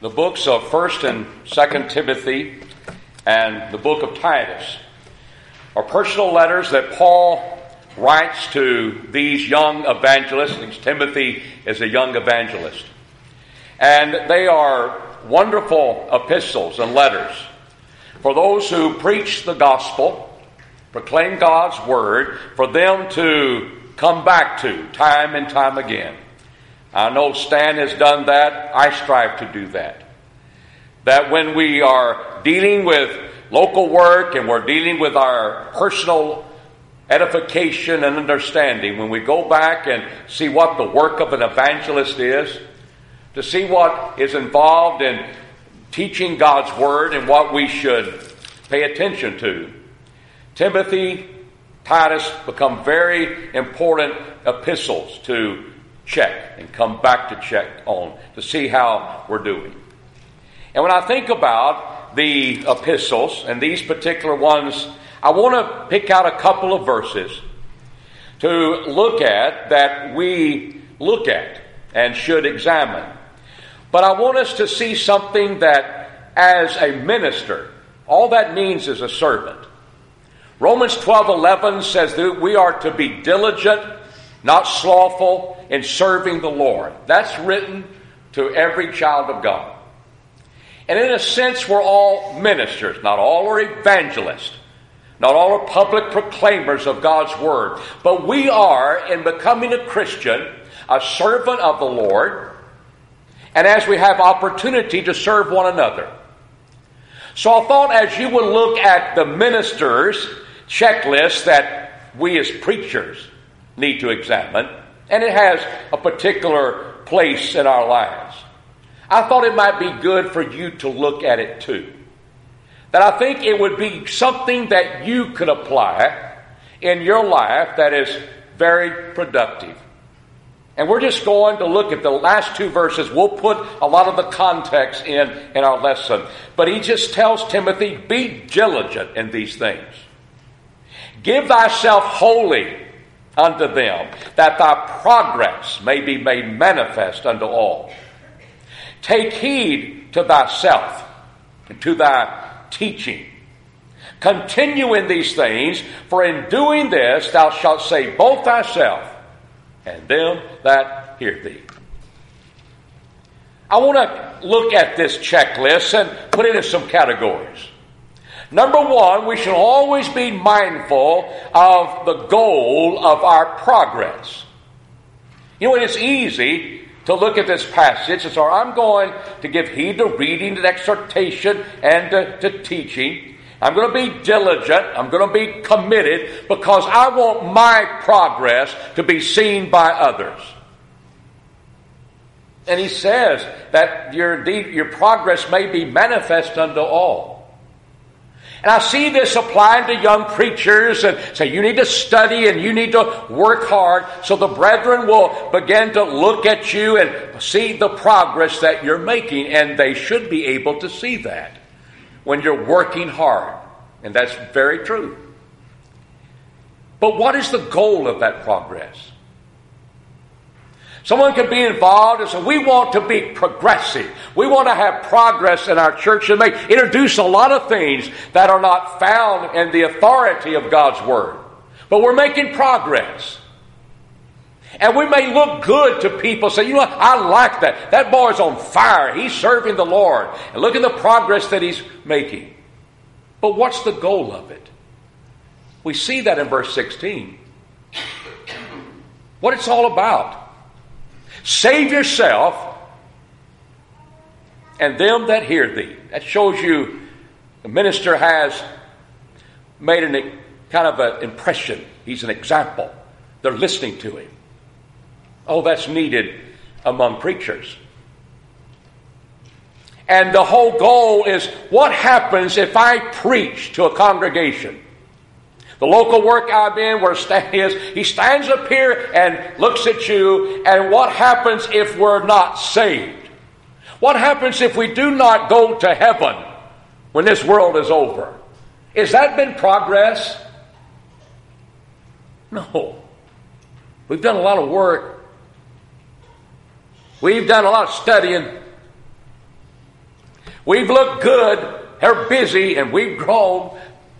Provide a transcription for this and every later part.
the books of 1st and 2nd Timothy and the book of Titus are personal letters that Paul writes to these young evangelists. Timothy is a young evangelist. And they are wonderful epistles and letters for those who preach the gospel, proclaim God's word, for them to come back to time and time again. I know Stan has done that. I strive to do that. That when we are dealing with local work and we're dealing with our personal edification and understanding, when we go back and see what the work of an evangelist is, to see what is involved in teaching God's word and what we should pay attention to, Timothy, Titus become very important epistles to check and come back to check on, to see how we're doing. And when I think about the epistles and these particular ones, I want to pick out a couple of verses to look at that we look at and should examine. But I want us to see something that as a minister, all that means is a servant. Romans 12:11 says that we are to be diligent, not slothful, in serving the Lord. That's written to every child of God. And in a sense, we're all ministers. Not all are evangelists. Not all are public proclaimers of God's word. But we are, in becoming a Christian, a servant of the Lord, and as we have opportunity to serve one another. So I thought as you would look at the minister's checklist that we as preachers need to examine, and it has a particular place in our lives, I thought it might be good for you to look at it too. That I think it would be something that you could apply in your life that is very productive. And we're just going to look at the last two verses. We'll put a lot of the context in our lesson. But he just tells Timothy, be diligent in these things. Give thyself wholly unto them, that thy progress may be made manifest unto all. Take heed to thyself and to thy teaching. Continue in these things, for in doing this thou shalt save both thyself and them that hear thee. I want to look at this checklist and put it in some categories. Number one, we should always be mindful of the goal of our progress. You know, it's easy to look at this passage and say, I'm going to give heed to reading and exhortation and to teaching. I'm going to be diligent. I'm going to be committed because I want my progress to be seen by others. And he says that your progress may be manifest unto all. And I see this applying to young preachers and say you need to study and you need to work hard so the brethren will begin to look at you and see the progress that you're making. And they should be able to see that when you're working hard. And that's very true. But what is the goal of that progress? Someone can be involved and say, we want to be progressive. We want to have progress in our church and introduce a lot of things that are not found in the authority of God's Word. But we're making progress. And we may look good to people, say, you know, I like that. That boy's on fire. He's serving the Lord. And look at the progress that he's making. But what's the goal of it? We see that in verse 16. What it's all about. Save yourself and them that hear thee. That shows you the minister has made kind of an impression. He's an example. They're listening to him. Oh, that's needed among preachers. And the whole goal is what happens if I preach to a congregation? The local work I'm in where Stan is, he stands up here and looks at you, and what happens if we're not saved? What happens if we do not go to heaven when this world is over? Has that been progress? No. We've done a lot of work. We've done a lot of studying. We've looked good, they're busy, and we've grown.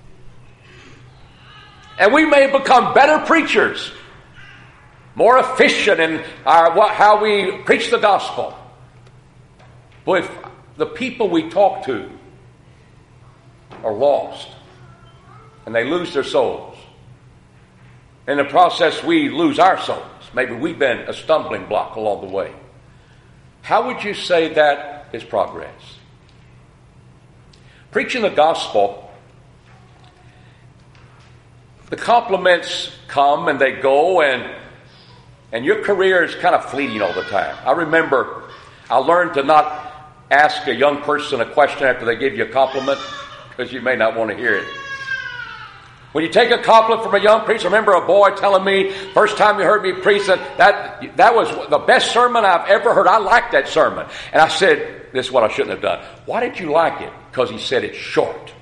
And we may become better preachers, more efficient in how we preach the gospel. But if the people we talk to are lost and they lose their souls, in the process we lose our souls. Maybe we've been a stumbling block along the way. How would you say that is progress? Preaching the gospel, the compliments come and they go, and your career is kind of fleeting all the time. I remember I learned to not ask a young person a question after they give you a compliment, because you may not want to hear it. When you take a compliment from a young preacher, I remember a boy telling me, first time he heard me preach, that was the best sermon I've ever heard. I liked that sermon. And I said, this is what I shouldn't have done. Why did you like it? Because he said it's short.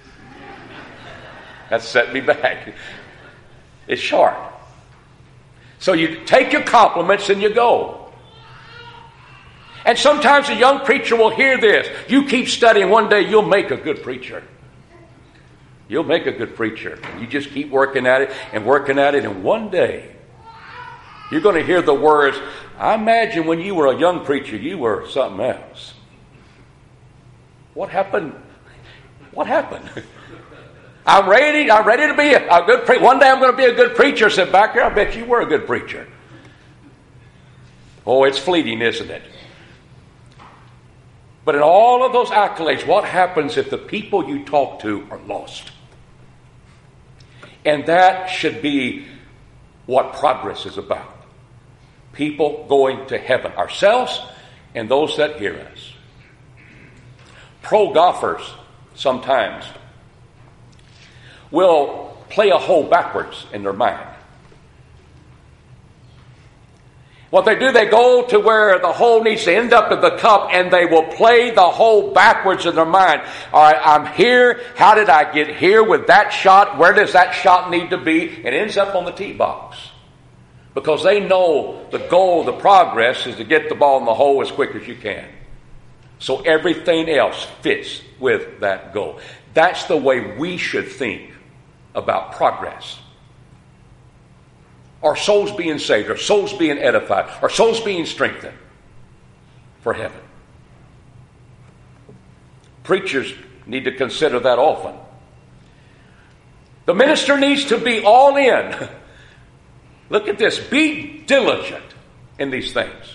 That set me back. It's short. So you take your compliments and you go. And sometimes a young preacher will hear this. You keep studying, one day you'll make a good preacher. You'll make a good preacher. You just keep working at it, and one day you're going to hear the words, I imagine when you were a young preacher, you were something else. What happened? What happened? I'm ready to be a good preacher. One day I'm going to be a good preacher. Sit back here, I bet you were a good preacher. Oh, it's fleeting, isn't it? But in all of those accolades, what happens if the people you talk to are lost? And that should be what progress is about. People going to heaven, ourselves and those that hear us. Pro golfers sometimes will play a hole backwards in their mind. What they do, they go to where the hole needs to end up in the cup, and they will play the hole backwards in their mind. All right, I'm here. How did I get here with that shot? Where does that shot need to be? It ends up on the tee box. Because they know the goal, the progress, is to get the ball in the hole as quick as you can. So everything else fits with that goal. That's the way we should think about progress. Our souls being saved, our souls being edified, our souls being strengthened for heaven. Preachers need to consider that often. The minister needs to be all in. Look at this. Be diligent in these things.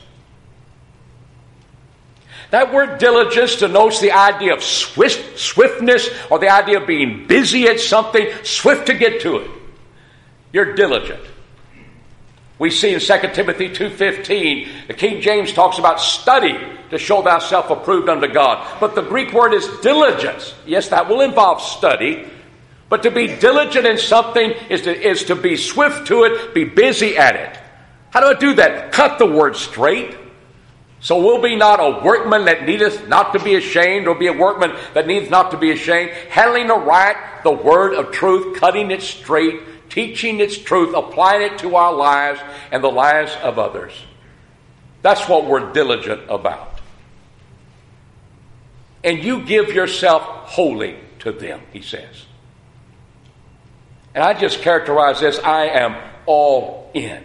That word diligence denotes the idea of swiftness, or the idea of being busy at something, swift to get to it. You're diligent. We see in 2 Timothy 2:15, the King James talks about study to show thyself approved unto God. But the Greek word is diligence. Yes, that will involve study. But to be diligent in something is to be swift to it, be busy at it. How do I do that? Cut the word straight. So we'll be not a workman that needeth not to be ashamed, or be a workman that needs not to be ashamed. Handling aright the word of truth, cutting it straight, teaching its truth, applying it to our lives and the lives of others. That's what we're diligent about. And you give yourself wholly to them, he says. And I just characterize this, I am all in.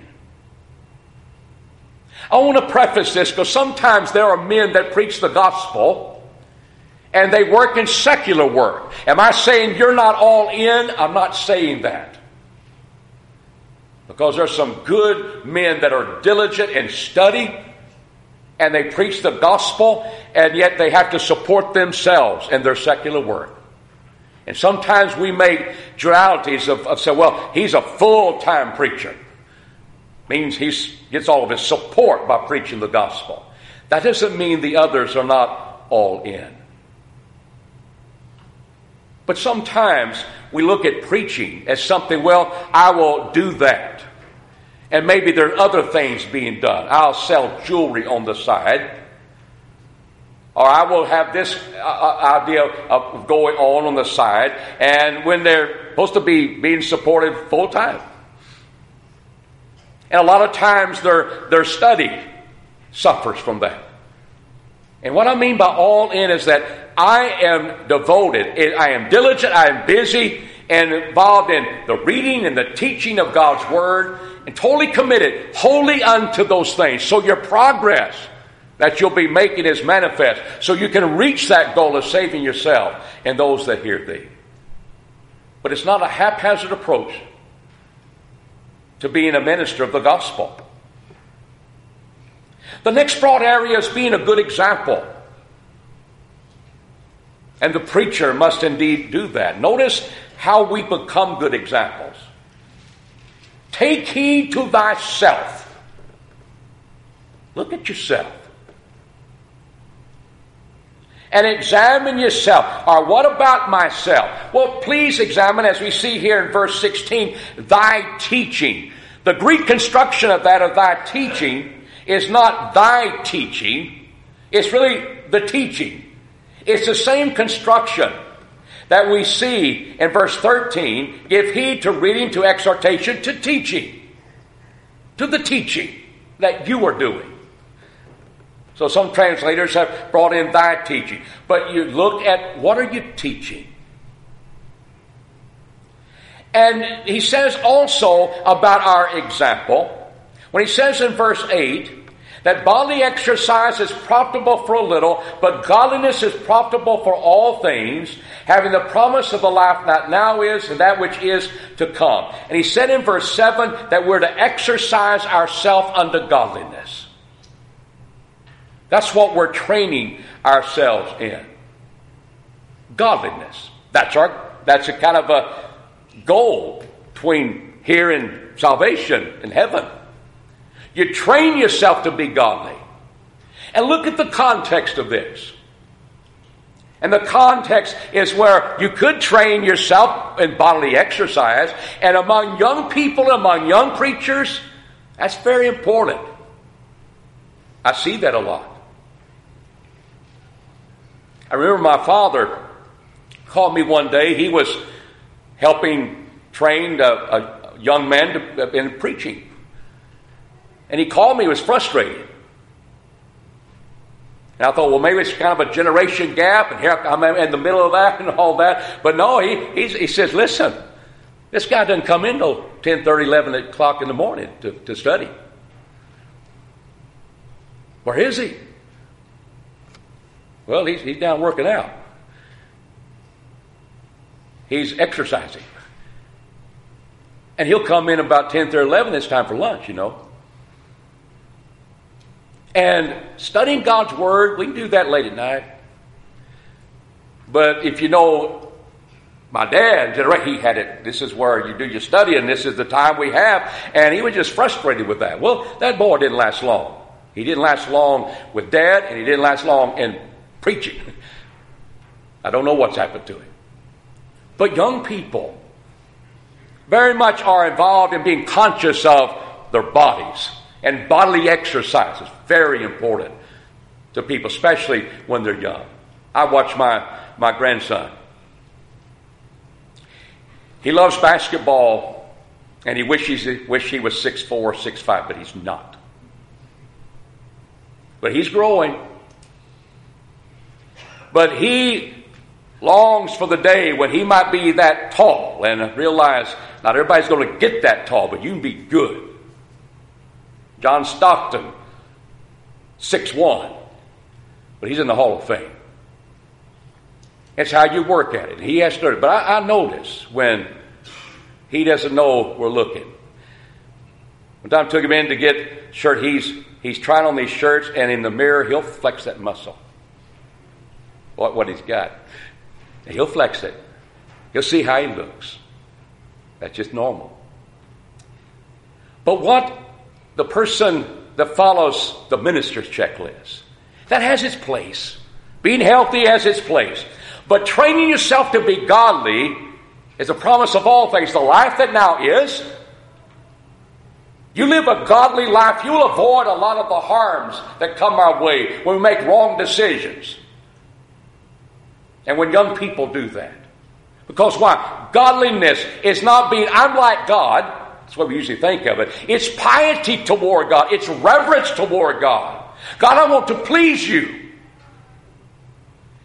I want to preface this because sometimes there are men that preach the gospel and they work in secular work. Am I saying you're not all in? I'm not saying that. Because there's some good men that are diligent in study and they preach the gospel, and yet they have to support themselves in their secular work. And sometimes we make dualities of say, well, he's a full-time preacher. Means he gets all of his support by preaching the gospel. That doesn't mean the others are not all in. But sometimes we look at preaching as something, well, I will do that. And maybe there are other things being done. I'll sell jewelry on the side. Or I will have this idea of going on the side. And when they're supposed to be being supported full time. And a lot of times their study suffers from that. And what I mean by all in is that I am devoted, I am diligent, I am busy and involved in the reading and the teaching of God's Word, and totally committed, wholly unto those things. So your progress that you'll be making is manifest, so you can reach that goal of saving yourself and those that hear thee. But it's not a haphazard approach to being a minister of the gospel. The next broad area is being a good example. And the preacher must indeed do that. Notice how we become good examples. Take heed to thyself. Look at yourself. And examine yourself. Or what about myself? Well, please examine, as we see here in verse 16, thy teaching. The Greek construction of that, of thy teaching, is not thy teaching. It's really the teaching. It's the same construction that we see in verse 13. Give heed to reading, to exhortation, to teaching. To the teaching that you are doing. So some translators have brought in thy teaching. But you look at, what are you teaching? And he says also about our example, when he says in verse 8, that bodily exercise is profitable for a little, but godliness is profitable for all things, having the promise of the life that now is and that which is to come. And he said in verse 7 that we're to exercise ourselves unto godliness. That's what we're training ourselves in. Godliness. That's a kind of a goal between here and salvation in heaven. You train yourself to be godly. And look at the context of this. And the context is where you could train yourself in bodily exercise. And among young people, among young preachers, that's very important. I see that a lot. I remember my father called me one day. He was helping train a young man in preaching. And he called me, he was frustrated. And I thought, well, maybe it's kind of a generation gap, and here I'm in the middle of that and all that. But no, he says, listen, this guy doesn't come in till 10:30, 11 o'clock in the morning to study. Where is he? Well, he's down working out. He's exercising. And he'll come in about 10:30, 11, it's time for lunch, you know. And studying God's Word, we can do that late at night. But if you know my dad, he had it. This is where you do your study, and this is the time we have. And he was just frustrated with that. Well, that boy didn't last long. He didn't last long with Dad, and he didn't last long in preaching. I don't know what's happened to him. But young people very much are involved in being conscious of their bodies. And bodily exercise is very important to people, especially when they're young. I watch my grandson. He loves basketball, and he wish he was 6'4", 6'5", but he's not. But he's growing. But he longs for the day when he might be that tall, and realize not everybody's going to get that tall, but you can be good. John Stockton, 6'1", but he's in the Hall of Fame. It's how you work at it. He has to. But I notice when he doesn't know we're looking. One time I took him in to get shirt. He's trying on these shirts, and in the mirror he'll flex that muscle. What he's got. And he'll flex it. He'll see how he looks. That's just normal. But what the person that follows the minister's checklist, that has its place. Being healthy has its place. But training yourself to be godly is a promise of all things. The life that now is, you live a godly life, you'll avoid a lot of the harms that come our way when we make wrong decisions. And when young people do that. Because why? Godliness is not being, I'm like God. That's what we usually think of it. It's piety toward God. It's reverence toward God. God, I want to please you.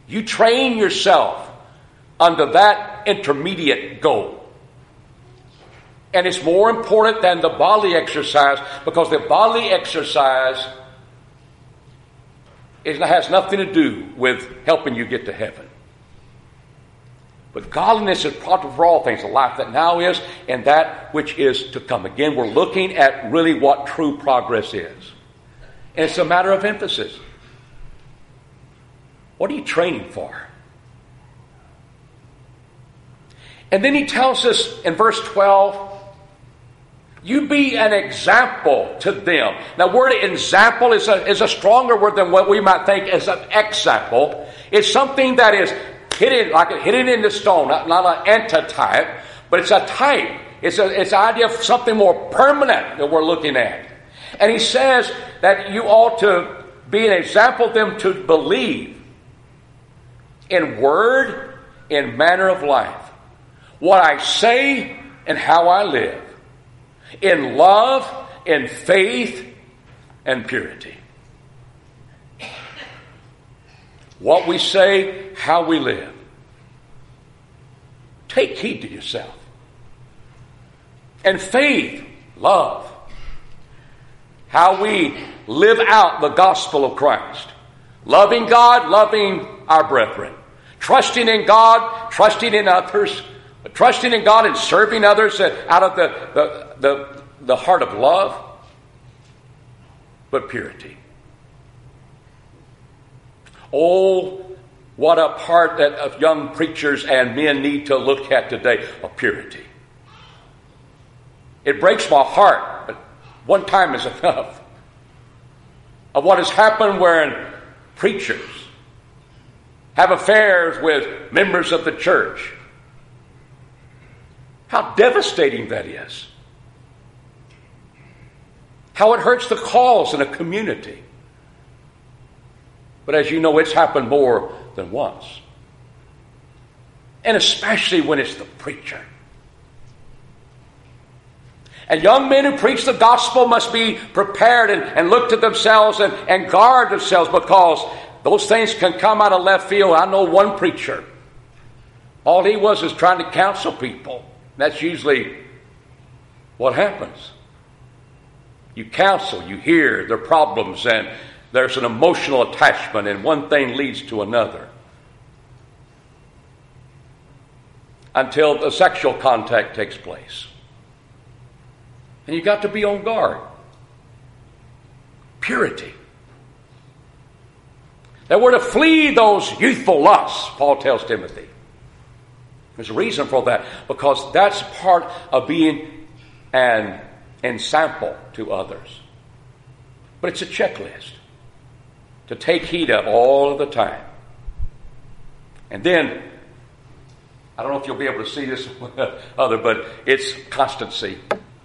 You train yourself under that intermediate goal. And it's more important than the bodily exercise, because the bodily exercise has nothing to do with helping you get to heaven. But godliness is proper for all things, the life that now is and that which is to come. Again, we're looking at really what true progress is. And it's a matter of emphasis. What are you training for? And then he tells us in verse 12, you be an example to them. Now, the word example is a stronger word than what we might think as an example. It's something that is hidden in the stone, not an antitype, but it's a type. It's an idea of something more permanent that we're looking at. And he says that you ought to be an example to them to believe in word, in manner of life, what I say and how I live, in love, in faith, and purity. What we say, how we live. Take heed to yourself. And faith, love. How we live out the gospel of Christ. Loving God, loving our brethren. Trusting in God, trusting in others. Trusting in God and serving others out of the heart of love, but purity. Oh, what a part that of young preachers and men need to look at today, of purity. It breaks my heart, but one time is enough, of what has happened wherein preachers have affairs with members of the church. How devastating that is. How it hurts the cause in a community. But as you know, it's happened more than once. And especially when it's the preacher. And young men who preach the gospel must be prepared and look to themselves and guard themselves, because those things can come out of left field. I know one preacher. All he was is trying to counsel people. That's usually what happens. You counsel, you hear their problems, and there's an emotional attachment, and one thing leads to another. Until the sexual contact takes place. And you've got to be on guard. Purity. That we're to flee those youthful lusts, Paul tells Timothy. There's a reason for that, because that's part of being an ensample to others. But it's a checklist to take heed of all of the time. And then, I don't know if you'll be able to see this other, but it's constancy.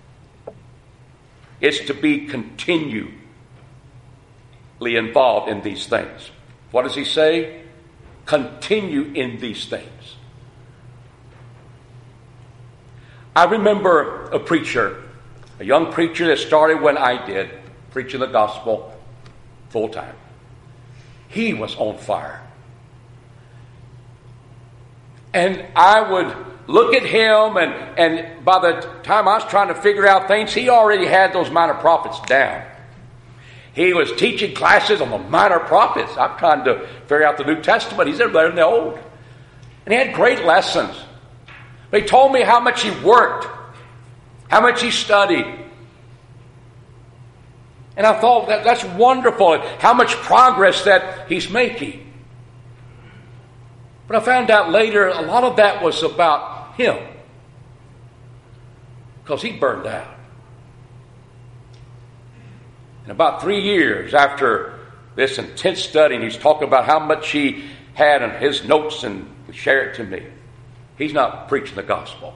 It's to be continually involved in these things. What does he say? Continue in these things. I remember a preacher, a young preacher that started when I did, preaching the gospel full time. He was on fire. And I would look at him, and by the time I was trying to figure out things, he already had those minor prophets down. He was teaching classes on the minor prophets. I'm trying to figure out the New Testament. He's better than the Old. And he had great lessons. He told me how much he worked, how much he studied. And I thought, that's wonderful, how much progress that he's making. But I found out later, a lot of that was about him. Because he burned out. And about 3 years after this intense study, and he's talking about how much he had in his notes, and he shared it to me. He's not preaching the gospel.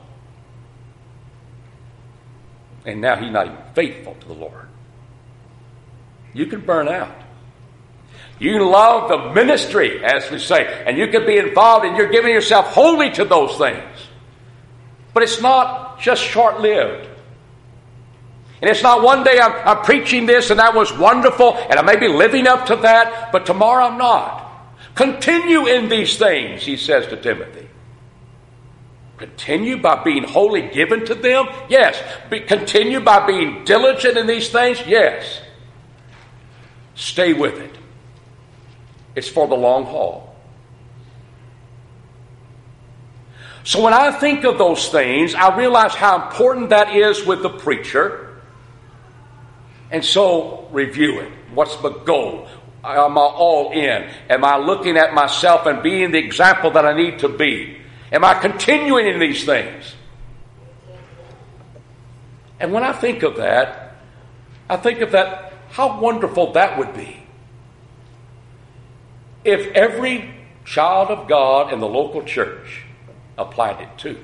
And now he's not even faithful to the Lord. You can burn out. You can love the ministry, as we say, and you can be involved, and you're giving yourself wholly to those things. But it's not just short-lived. And it's not one day I'm preaching this, and that was wonderful, and I may be living up to that, but tomorrow I'm not. Continue in these things, he says to Timothy. Continue by being wholly given to them? Yes. Continue by being diligent in these things? Yes. Stay with it. It's for the long haul. So when I think of those things, I realize how important that is with the preacher. And so review it. What's the goal? Am I all in? Am I looking at myself and being the example that I need to be? Am I continuing in these things? And when I think of that, how wonderful that would be. If every child of God in the local church applied it too.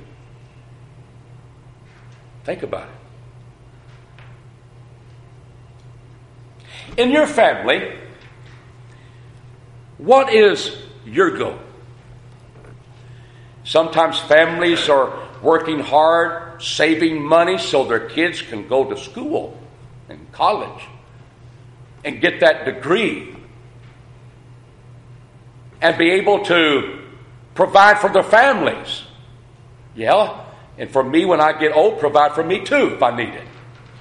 Think about it. In your family, what is your goal? Sometimes families are working hard, saving money so their kids can go to school and college and get that degree and be able to provide for their families. Yeah, and for me when I get old, provide for me too if I need it.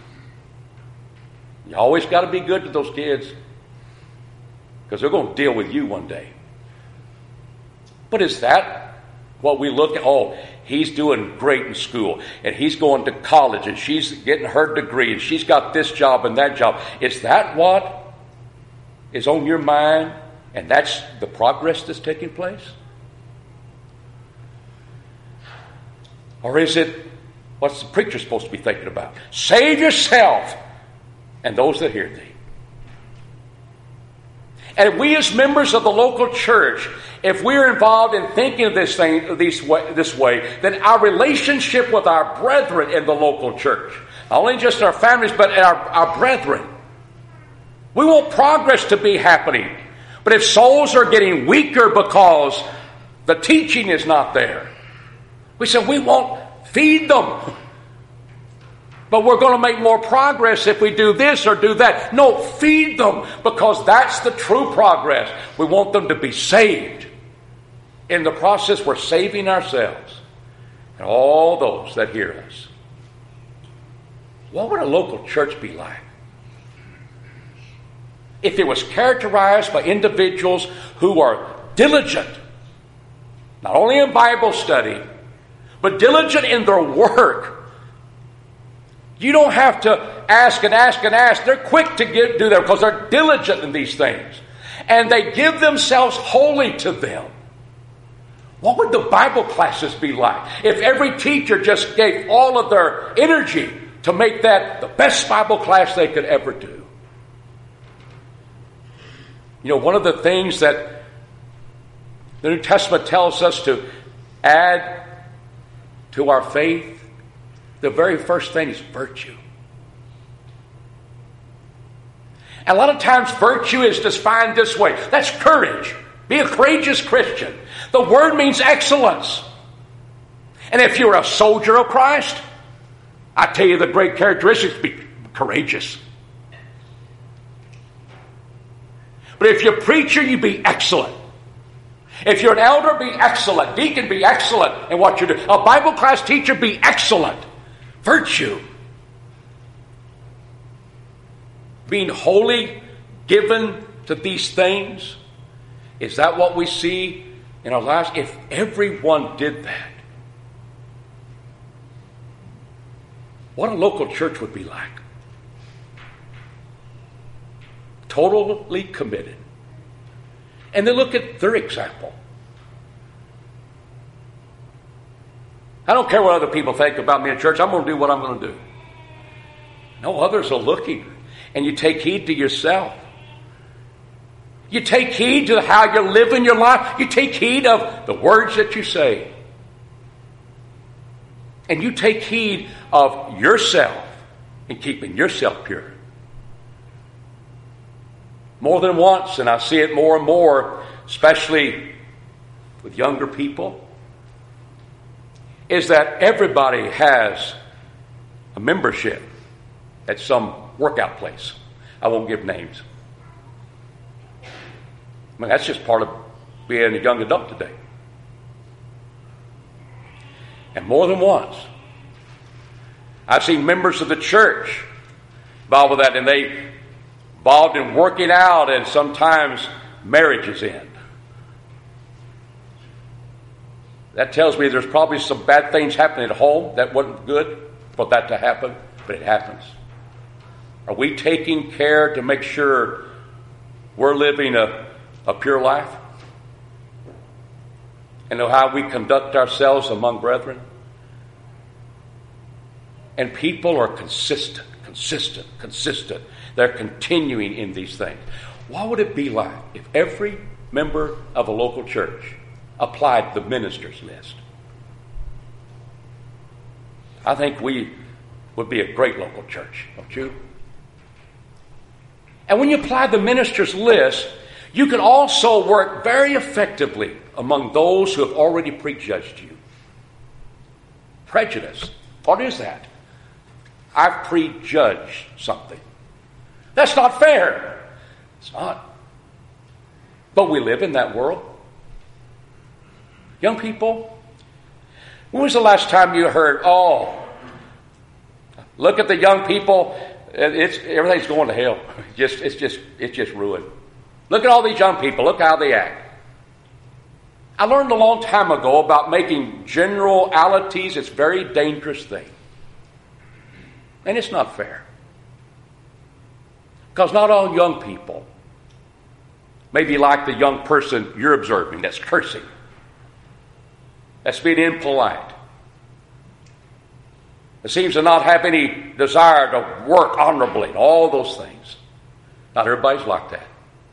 You always got to be good to those kids because they're going to deal with you one day. But is that what we look at? Oh, he's doing great in school and he's going to college and she's getting her degree and she's got this job and that job. Is that what is on your mind? And that's the progress that's taking place? Or is it, what's the preacher supposed to be thinking about? Save yourself and those that hear thee. And we as members of the local church, if we're involved in thinking of this thing this way, then our relationship with our brethren in the local church, not only just our families, but our brethren, we want progress to be happening. But if souls are getting weaker because the teaching is not there, we say we won't feed them. But we're going to make more progress if we do this or do that. No, feed them because that's the true progress. We want them to be saved. In the process, we're saving ourselves and all those that hear us. What would a local church be like if it was characterized by individuals who are diligent, not only in Bible study, but diligent in their work? You don't have to ask and ask and ask. They're quick to do that because they're diligent in these things. And they give themselves wholly to them. What would the Bible classes be like if every teacher just gave all of their energy to make that the best Bible class they could ever do? You know, one of the things that the New Testament tells us to add to our faith, the very first thing is virtue. And a lot of times virtue is defined this way. That's courage. Be a courageous Christian. The word means excellence. And if you're a soldier of Christ, I tell you the great characteristics, be courageous. But if you're a preacher, you be excellent. If you're an elder, be excellent. Deacon, be excellent in what you do. A Bible class teacher, be excellent. Virtue. Being wholly given to these things. Is that what we see in our lives? If everyone did that, what a local church would be like. Totally committed. And then look at their example. I don't care what other people think about me in church. I'm going to do what I'm going to do. No, others are looking. And you take heed to yourself. You take heed to how you're living your life. You take heed of the words that you say. And you take heed of yourself in keeping yourself pure. More than once, and I see it more and more, especially with younger people, is that everybody has a membership at some workout place. I won't give names. I mean, that's just part of being a young adult today. And more than once, I've seen members of the church involved with that, and they involved in working out, and sometimes marriages end. That tells me there's probably some bad things happening at home that wasn't good for that to happen, but it happens. Are we taking care to make sure we're living a pure life? And know how we conduct ourselves among brethren? And people are consistent. They're continuing in these things. What would it be like if every member of a local church applied the ministers list? I think we would be a great local church, don't you? And when you apply the ministers list, you can also work very effectively among those who have already prejudged you. Prejudice. What is that? I've prejudged something. That's not fair. It's not. But we live in that world. Young people, when was the last time you heard, oh, look at the young people, everything's going to hell. It's just ruined. Look at all these young people. Look how they act. I learned a long time ago about making generalities. It's a very dangerous thing. And it's not fair. Because not all young people may be like the young person you're observing that's cursing, that's being impolite, that seems to not have any desire to work honorably, all those things. Not everybody's like that.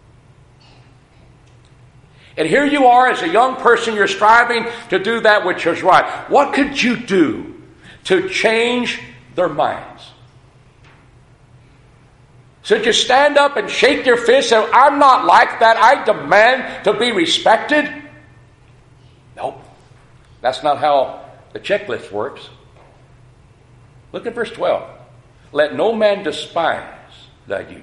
And here you are as a young person, you're striving to do that which is right. What could you do to change their minds? Should you stand up and shake your fist and say, I'm not like that, I demand to be respected? Nope. That's not how the checklist works. Look at verse 12. Let no man despise thy youth.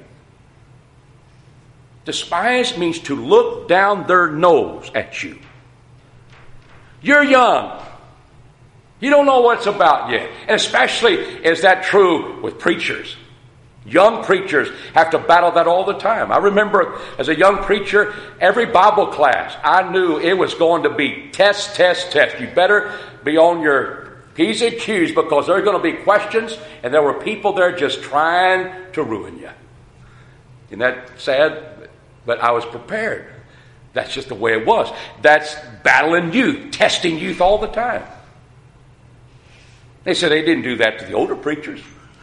Despise means to look down their nose at you. You're young. You don't know what it's about yet. And especially is that true with preachers. Young preachers have to battle that all the time. I remember as a young preacher, every Bible class, I knew it was going to be test. You better be on your P's and Q's because there are going to be questions, and there were people there just trying to ruin you. Isn't that sad? But I was prepared. That's just the way it was. That's battling youth, testing youth all the time. They said they didn't do that to the older preachers.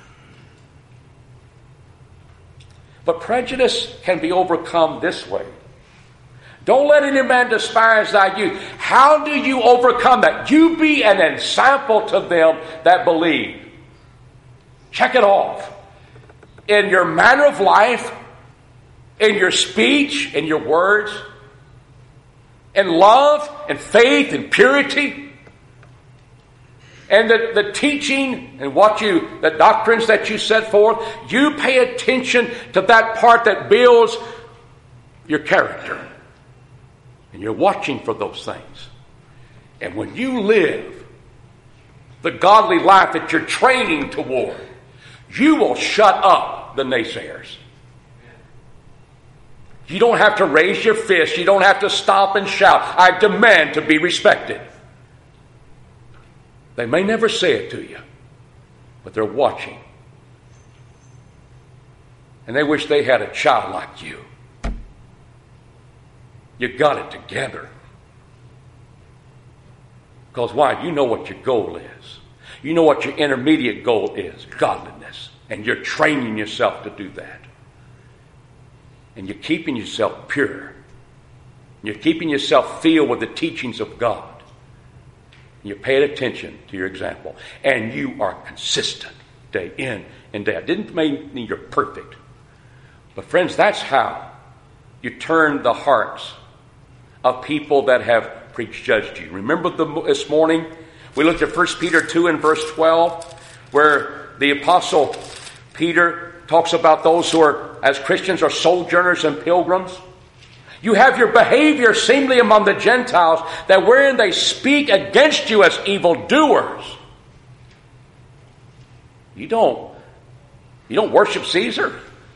But prejudice can be overcome this way. Don't let any man despise thy youth. How do you overcome that? You be an example to them that believe. Check it off. In your manner of life, in your speech, in your words, in love and faith and purity, and the teaching and the doctrines that you set forth, you pay attention to that part that builds your character. And you're watching for those things. And when you live the godly life that you're training toward, you will shut up the naysayers. You don't have to raise your fist. You don't have to stop and shout, I demand to be respected. They may never say it to you, but they're watching. And they wish they had a child like you. You got it together. Because why? You know what your goal is. You know what your intermediate goal is, godliness. And you're training yourself to do that. And you're keeping yourself pure. You're keeping yourself filled with the teachings of God. You're paying attention to your example. And you are consistent day in and day out. Didn't mean you're perfect. But friends, that's how you turn the hearts of people that have prejudged you. Remember this morning, we looked at 1 Peter 2 and verse 12, where the Apostle Peter talks about those who are, as Christians, are sojourners and pilgrims. You have your behavior seemingly among the Gentiles, that wherein they speak against you as evildoers. You don't worship Caesar.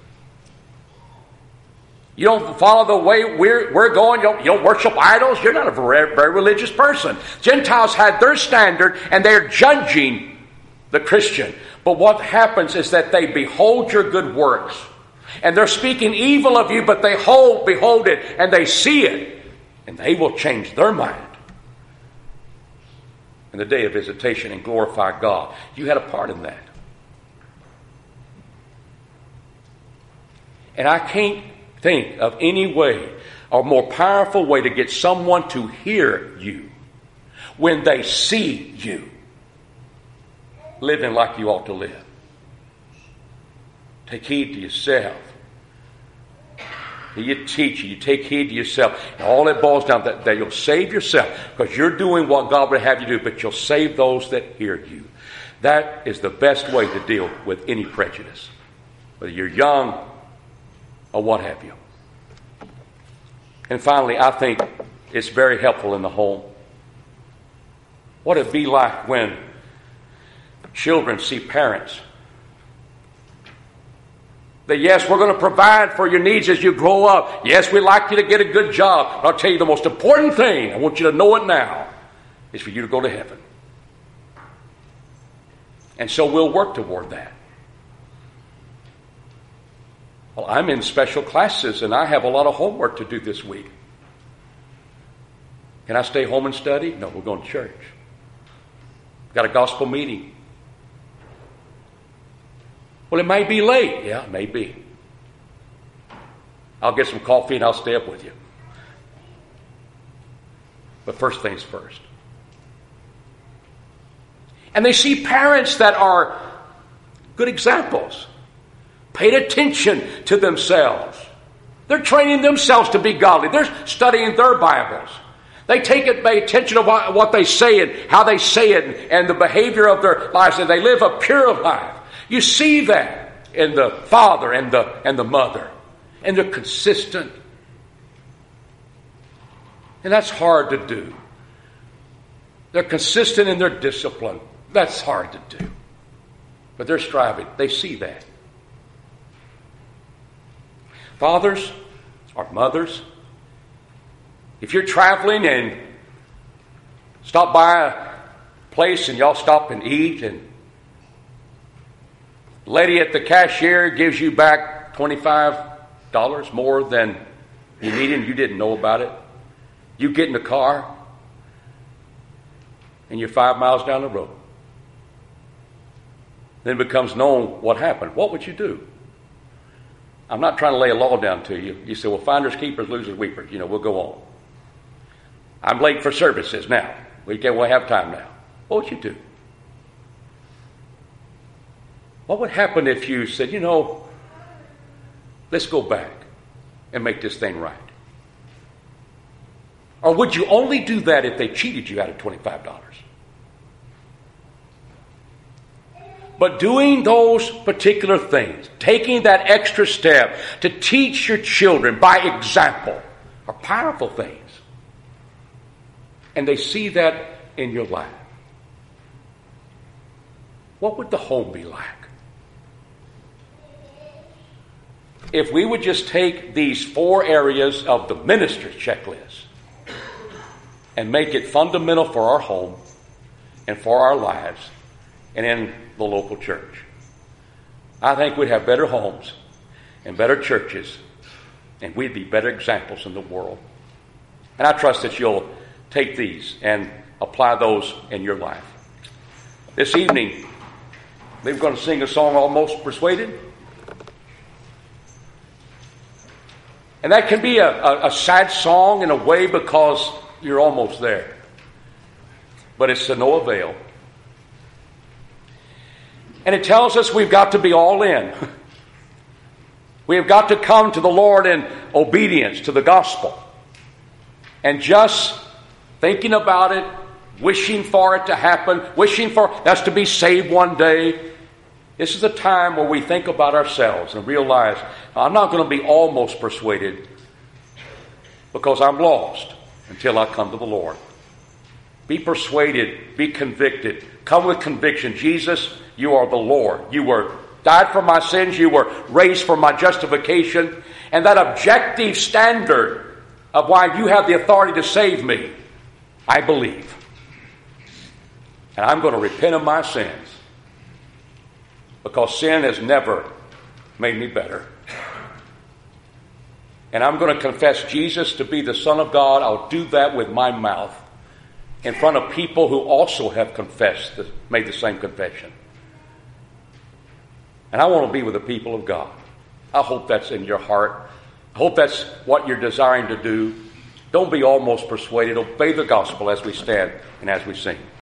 You don't follow the way we're going. You don't worship idols. You're not a very religious person. Gentiles had their standard, and they're judging the Christian. But what happens is that they behold your good works. And they're speaking evil of you, but they behold it, and they see it. And they will change their mind in the day of visitation and glorify God. You had a part in that. And I can't think of any way or more powerful way to get someone to hear you when they see you living like you ought to live. Take heed to yourself. You teach, you take heed to yourself. And all it boils down to that you'll save yourself because you're doing what God would have you do, but you'll save those that hear you. That is the best way to deal with any prejudice, whether you're young or what have you. And finally, I think it's very helpful in the home. What it'd be like when children see parents that, yes, we're going to provide for your needs as you grow up. Yes, we'd like you to get a good job. But I'll tell you the most important thing, I want you to know it now, is for you to go to heaven. And so we'll work toward that. Well, I'm in special classes and I have a lot of homework to do this week. Can I stay home and study? No, we're going to church. Got a gospel meeting. Well, it may be late. Yeah, it may be. I'll get some coffee and I'll stay up with you. But first things first. And they see parents that are good examples. Paid attention to themselves. They're training themselves to be godly. They're studying their Bibles. They pay attention to what they say and how they say it and the behavior of their lives. And they live a pure life. You see that in the father and the mother. And they're consistent. And that's hard to do. They're consistent in their discipline. That's hard to do. But they're striving. They see that. Fathers or mothers, if you're traveling and stop by a place and y'all stop and eat and the lady at the cashier gives you back $25 more than you needed and you didn't know about it, you get in the car and you're 5 miles down the road. Then it becomes known what happened. What would you do? I'm not trying to lay a law down to you. You say, well, finders, keepers, losers, weepers. We'll go on. I'm late for services now. We'll have time now. What would you do? What would happen if you said, let's go back and make this thing right? Or would you only do that if they cheated you out of $25? But doing those particular things, taking that extra step to teach your children by example, are powerful things. And they see that in your life. What would the home be like? If we would just take these 4 areas of the minister's checklist and make it fundamental for our home and for our lives and in the local church, I think we'd have better homes and better churches, and we'd be better examples in the world. And I trust that you'll take these and apply those in your life. This evening, we're going to sing a song, Almost Persuaded. And that can be a sad song in a way because you're almost there. But it's to no avail. And it tells us we've got to be all in. We have got to come to the Lord in obedience to the gospel. And just thinking about it, wishing for it to happen, wishing for us to be saved one day. This is a time where we think about ourselves and realize, I'm not going to be almost persuaded. because I'm lost until I come to the Lord. Be persuaded, be convicted. Come with conviction. Jesus, you are the Lord. You were died for my sins. You were raised for my justification. And that objective standard of why you have the authority to save me, I believe. And I'm going to repent of my sins, because sin has never made me better. And I'm going to confess Jesus to be the Son of God. I'll do that with my mouth in front of people who also have confessed, made the same confession. And I want to be with the people of God. I hope that's in your heart. I hope that's what you're desiring to do. Don't be almost persuaded. Obey the gospel as we stand and as we sing.